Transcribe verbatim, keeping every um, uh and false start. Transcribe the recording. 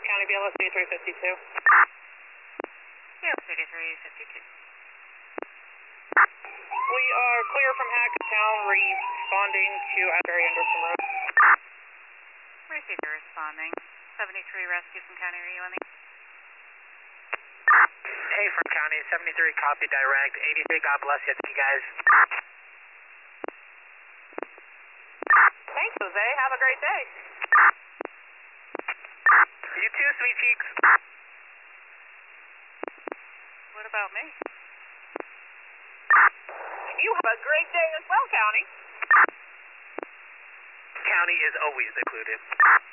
County, B L S D three fifty-two. B L S D three fifty-two. We are clear from Hacktown, responding to Asbury Anderson Road. Received a responding. seventy-three rescue from County, are you on the... Hey, from County, seventy-three, copy direct. eighty-three, God bless you. Thank you, guys. Thanks, Jose. Have a great day. You too, sweet cheeks. What about me? You have a great day as well, County. County is always included.